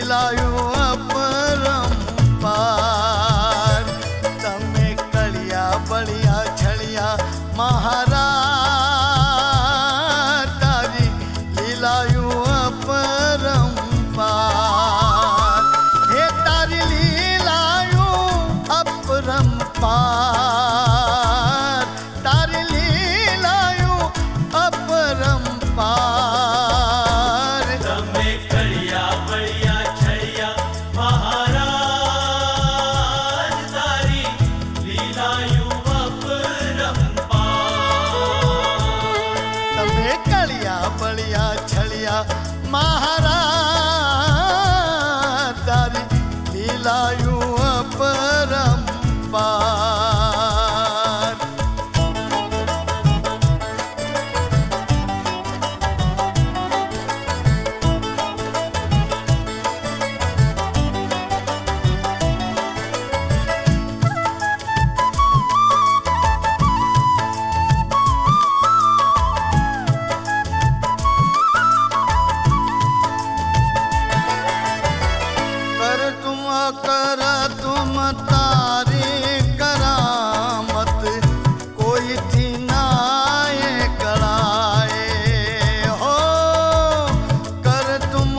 લીલાયું અપરંપાર તમે કળિયા બળિયા છળિયા મહારાજ તારી લીલાયું અપરંપાર હે તારી લીલાયું અપરંપાર તારી લીલાયું અપરંપાર તમે કળિયા બળિયા છળિયા મહારાજ તારી લીલાયું અપરંપાર તમે કળિયા બળિયા છળિયા મહારાજ તારી લીલાયું અપરંપાર कर तुम तारी करामत कोई थी नाये कड़ाए हो कर तुम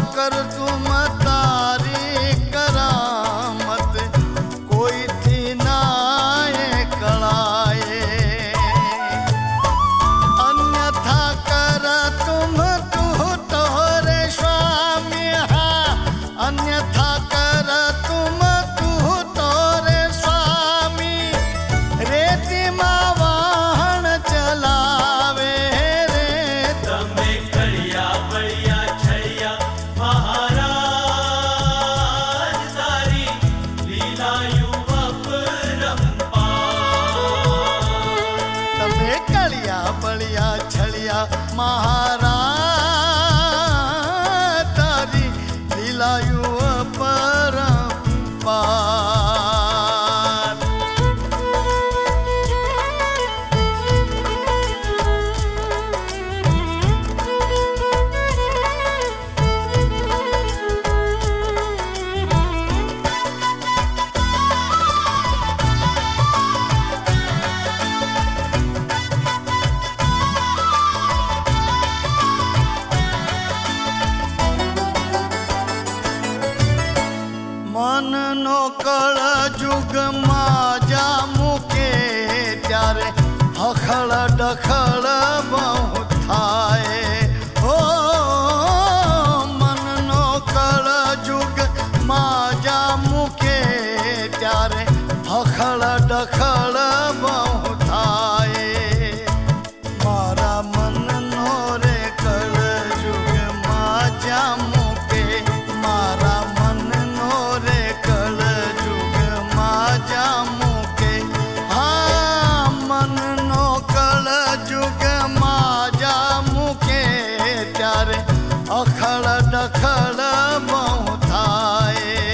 तारी करामत कोई थी नाये कड़ाए अन्यथा कर तुम तू तोरे स्वामी अन्यथा कर तुम तू तोरे स्वामी रेती मां वाहन चलावे रे તમે કળિયા બળિયા છળિયા મહારાજ તારી લીલાયું અપરંપાર તમે કળિયા બળિયા છળિયા મહારાજ તારી લીલાયું અપરંપાર મનનો કળ જુગમાં જા મૂકે ત્યારે હખળ ડખળ બહુ થાય હો મનનો કળ જુગમાં જા મૂકે ત્યારે હખળ ડખળ બહુ થાય મારા મનનો રે કળ જુગમાં જા મૂકે મારા મનનો રે કળ જુગમાં જા મૂકે હા મનનો કળ જુગમાં જા મૂકે ત્યારે અખળ ડખળ બહુ થાય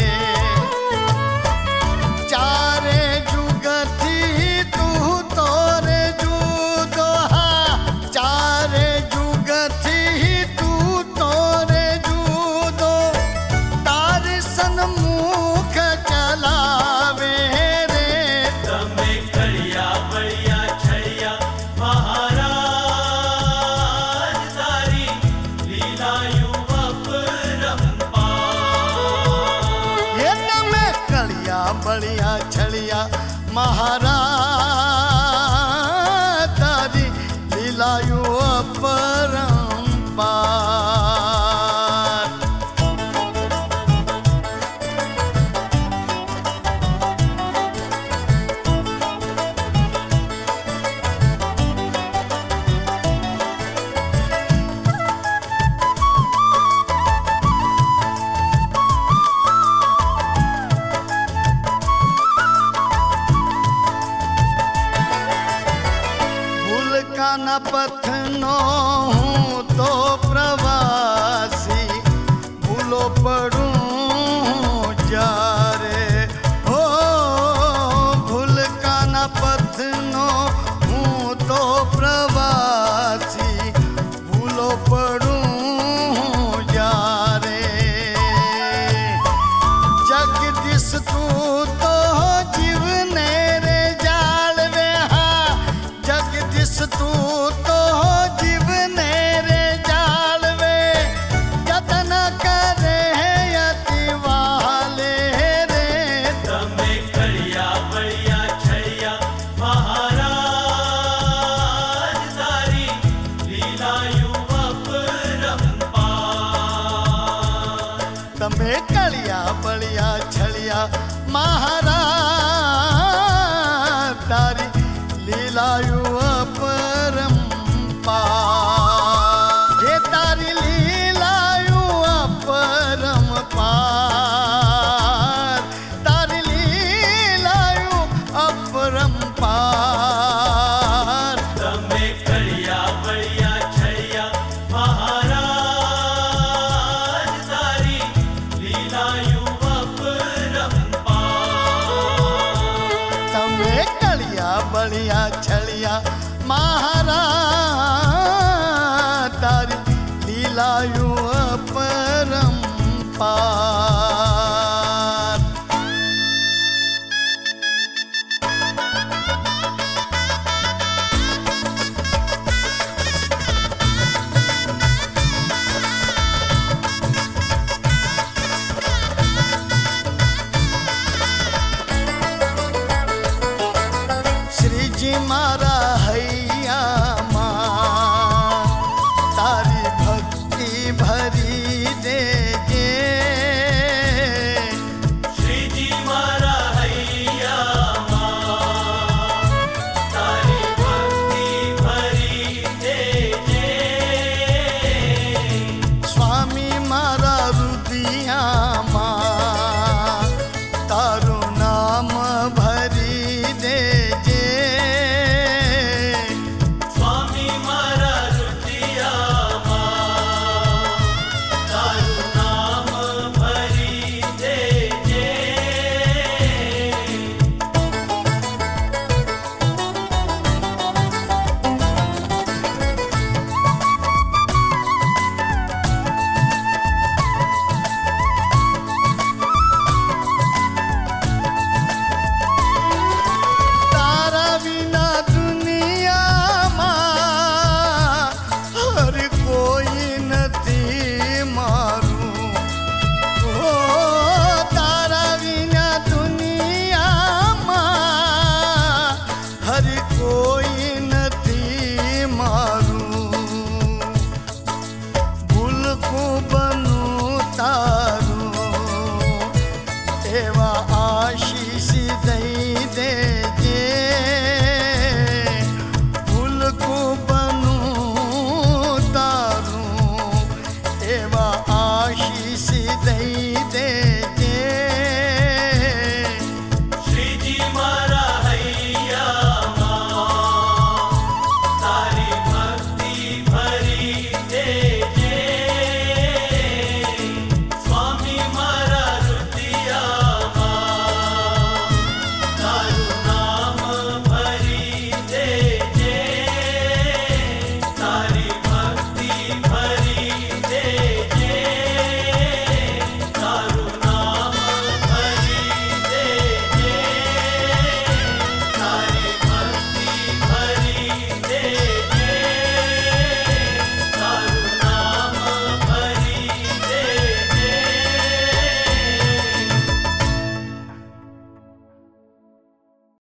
ચારે જુગથી તું તોરે જુદો હા ચારે જુગથી તું તોરે જુદો તારે સન્મુખ ચલાવે રે તમે કળિયા બળિયા છળિયા મહારાજ તારી લીલાયું અપરંપાર હે તમે કળિયા બળિયા છળિયા મહારાજ તારી લીલાયું અપરંપાર ભૂલકાના પથનો હું તો પ્રવાસી ભૂલો પડું જ્યારે હો ભૂલકાના પથનો હું તો પ્રવાસી ભૂલો પડું જ્યારે कलिया बलिया छलिया महाराज तारी लीलायु अपरंपार ये तारी लीलायु अपरंपार तारी लीलायु अपरंपार तमे कड़िया बड़िया छड़िया महाराज तारी लीलायु अपरंपार तमे कलिया बलिया छलिया महाराज तारी लीलायु अपरंपार श्री जी मारा हैया माँ तारी भक्ति भरी दे जे श्री जी मारा हैया माँ तारी भक्ति भरी दे जे स्वामी मारा रुदिया माँ तारू नाम भरी दे जे स्वामी मारा रुदिया माँ तारू नाम भरी दे जे तारा बिना दुनिया माँ हर कोई नहीं मारू ओ तारा बिना दुनिया माँ हर कोई नहीं मारू भूल को बनू तारू एवा